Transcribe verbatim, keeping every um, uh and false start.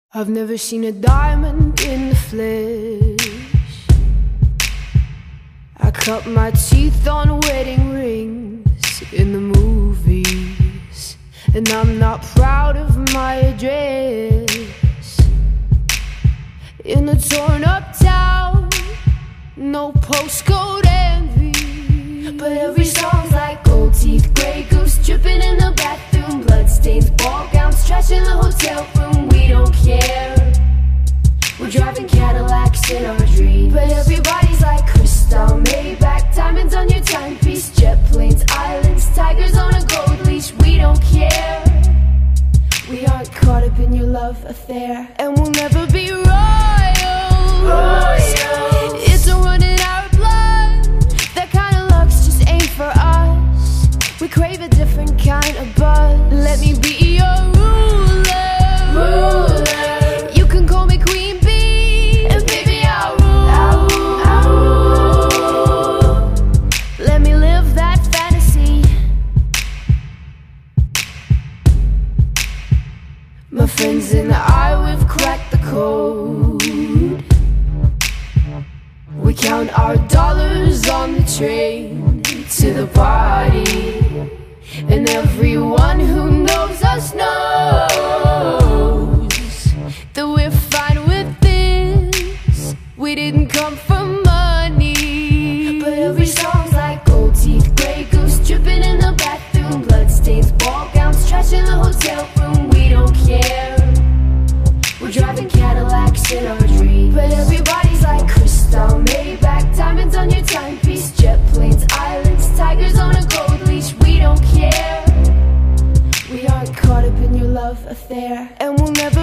I've never seen a diamond in the flesh. I cut my teeth on wedding rings in the movies, and I'm not proud of my address. In a torn up town, no postcode envy, but every song's like gold teeth, grey goose dripping in the bathroom, bloodstains, ball gowns, trash in the hotel room. We don't care. We're driving Cadillacs in our dreams, but everybody's like crystal, Maybach, diamonds on your timepiece, jet planes, islands, tigers on a gold leash. We don't care. We aren't caught up in your love affair, and we'll never be royals. Royals. It's a run in our blood. That kind of luck's just ain't for us. We crave a different kind of buzz. Let me be your ruler. Ruler. You can call me Queen Bee, and baby I'll rule. I'll rule. I'll rule. Let me live that fantasy. My friends and I, we've cracked the code. We count our dollars on the train to the party, and everyone who knows us knows that we're fine with this. We didn't come for money, but every song's like gold teeth, grey goose dripping in the bathroom, bloodstains, ball gowns, trash in the hotel room. We don't care. We're driving Cadillacs in our dreams, but everybody's like crystal, Maybach, diamonds on your timepiece, jet planes, islands, tigers on a gold leash. We don't care. We aren't caught up in your love affair, and we'll never